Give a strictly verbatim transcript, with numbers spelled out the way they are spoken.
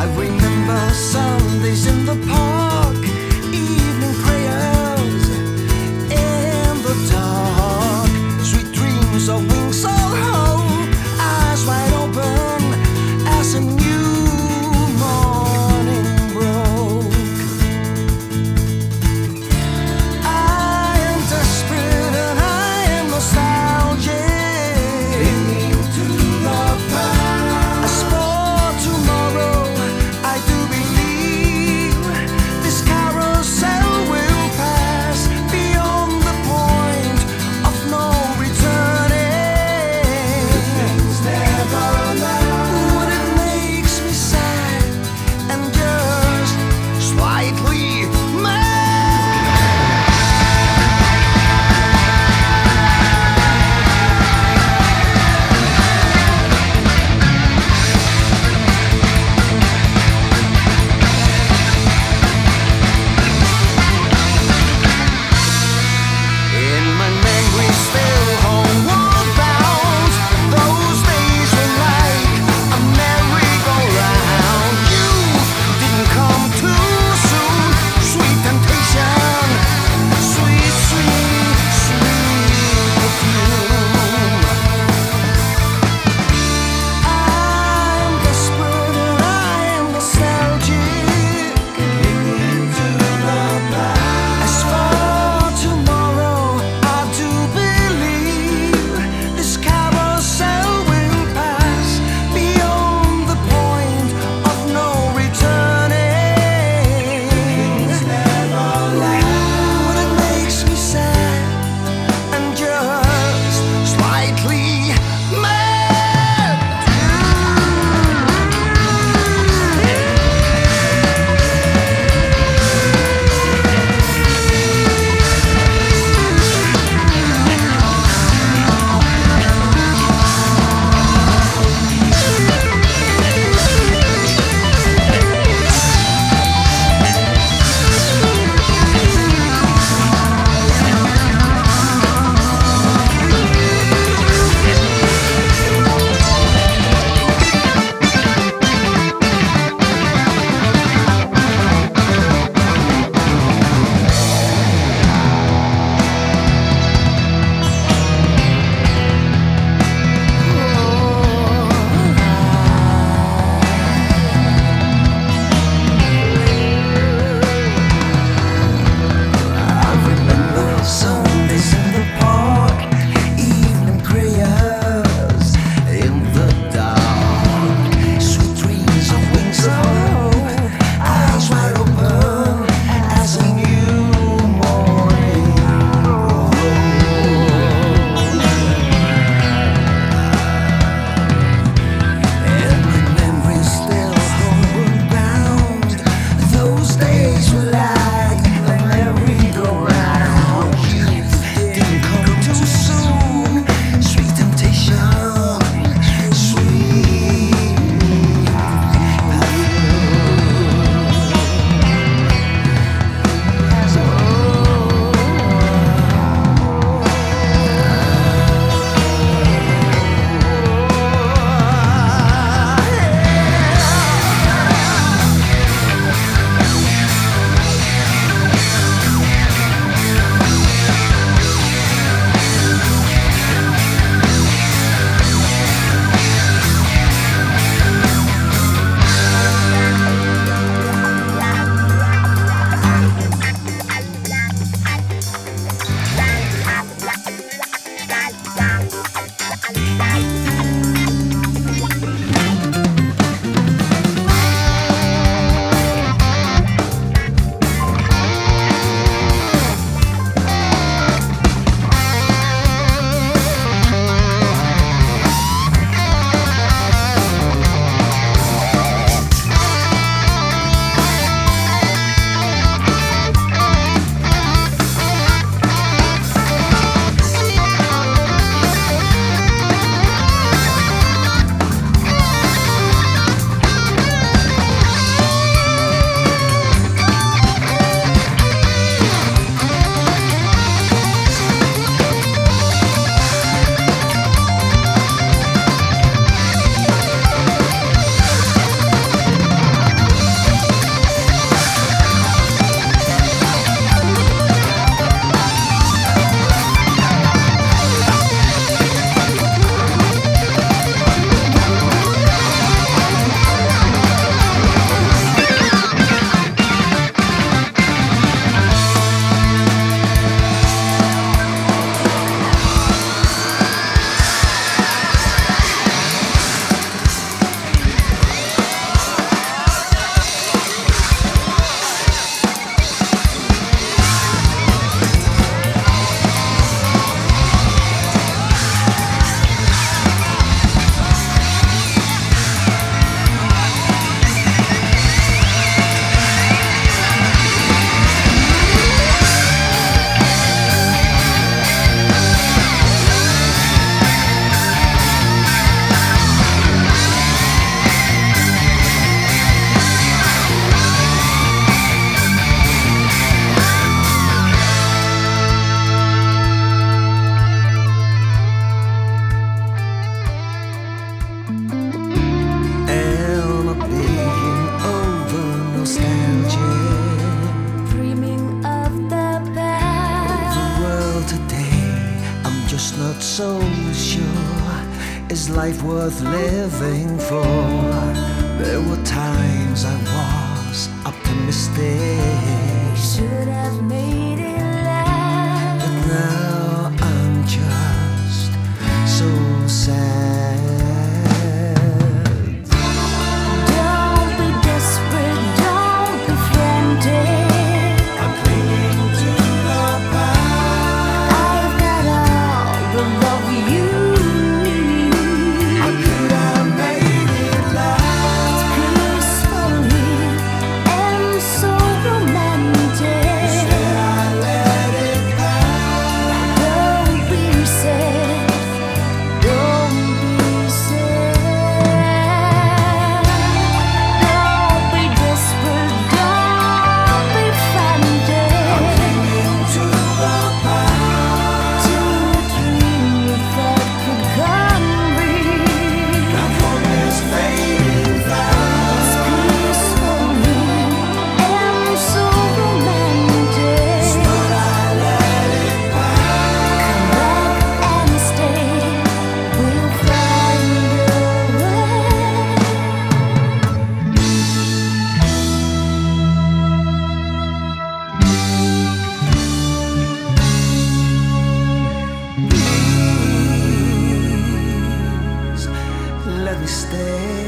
I remember Sundays in the park, evening prayers in the dark, sweet dreams of wings of hope, eyes wide open as a new morning broke. I am desperate and I am nostalgic, clinging to the past. As for tomorrow, I do believe so sure, is life worth living for? There were times I was optimistic, Should have made it last. but now I'm just so sad. Don't be desperate, don't be frantic. I'm clinging to the past. I've got all the love you need. I could have made it last. Peacefully and so romantic. Instead I let it pass. Don't be sad, don't be sad. Don't be desperate, don't be frantic. I'm clinging to the past. To a dream that could come real. That hope is fading fast. Peacefully and so romantic. But I let it pass. Come back and stay. We'll find a Please, let me stay.